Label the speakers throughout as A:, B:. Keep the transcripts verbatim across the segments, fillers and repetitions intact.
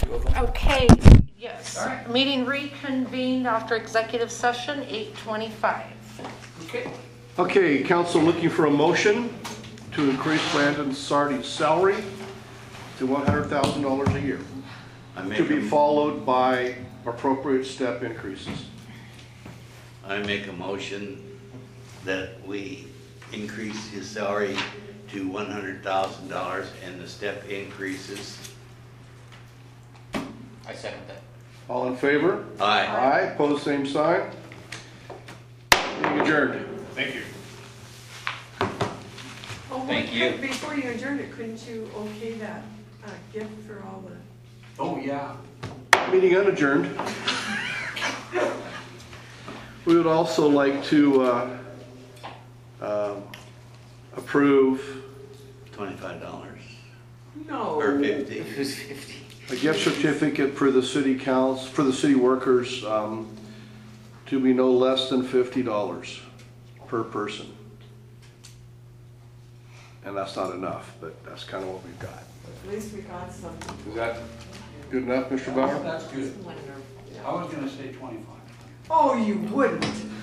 A: Okay, yes. Meeting reconvened after executive session, eight twenty-five.
B: Okay.
C: Okay, council looking for a motion to increase Brandon Sardi's salary to one hundred thousand dollars a year,
D: I make
C: to be
D: a-
C: followed by appropriate step increases.
D: I make a motion that we increase his salary to one hundred thousand dollars and the step increases.
B: I second that.
C: All in favor?
D: Aye.
C: Aye, pose same sign. Meeting adjourned.
B: Thank you.
E: Oh,
B: Thank
E: wait,
B: you.
E: could- Before you adjourned it, couldn't you okay that uh, gift for all the,
B: Oh, yeah.
C: Meeting unadjourned. We would also like to uh, um, approve
D: Twenty-five dollars
E: no.
D: or fifty.
B: It was fifty.
C: a gift certificate for the city council, for the city workers, um, to be no less than fifty dollars per person. And that's not enough, but that's kind of what we've got.
E: At least we got something.
C: Is that good enough, Mister Bauer?
F: That's good. I was gonna say twenty-five.
E: Oh, you wouldn't.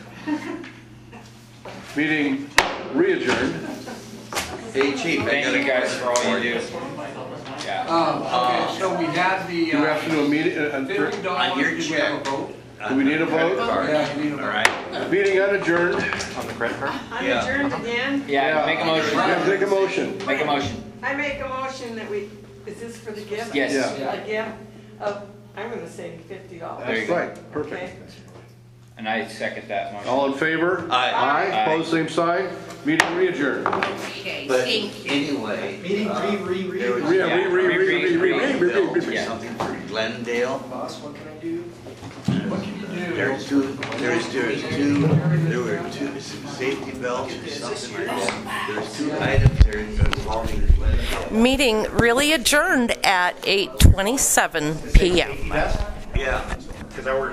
C: Meeting re-adjourned.
D: Hey, chief, I
B: Thank
D: got
B: you
D: a
B: guys for all you do. Yeah.
F: Um, okay, so we had the,
C: Do we have to do a
F: uh,
C: meeting? uh,
F: fifty
D: On
F: dollars,
D: your
F: did we have a
D: check.
F: vote?
C: Do we need a vote?
F: Yeah, we need a
D: All
F: vote.
D: right.
C: Meeting unadjourned.
E: I'm
D: Yeah.
E: adjourned again.
B: Yeah, make a motion.
C: Yeah, Make a motion.
B: Make a motion.
E: I make a motion that we, is this for the gift?
B: Yes.
C: Yeah.
E: A gift of, I'm gonna say fifty dollars.
B: There you
C: That's
B: go.
C: right, perfect.
E: Okay.
B: And I second that motion.
C: All in favor?
D: Aye.
C: Aye,
B: Aye.
C: pose same sign. Meeting re-adjourned.
A: Okay,
D: But
A: thank you.
D: anyway.
F: Meeting
D: uh,
F: re, re, re.
D: there was-
C: Re- re- re- re- re- re- re- re- re- re- re-
B: Yeah.
D: Something for Glendale.
F: Boss, what can I do? What can you do?
D: There's two, there's, there's two, there were two, some safety belts or something like that. There's two items there involving Glendale.
A: Meeting really adjourned at eight twenty-seven p m
D: Yeah, because I work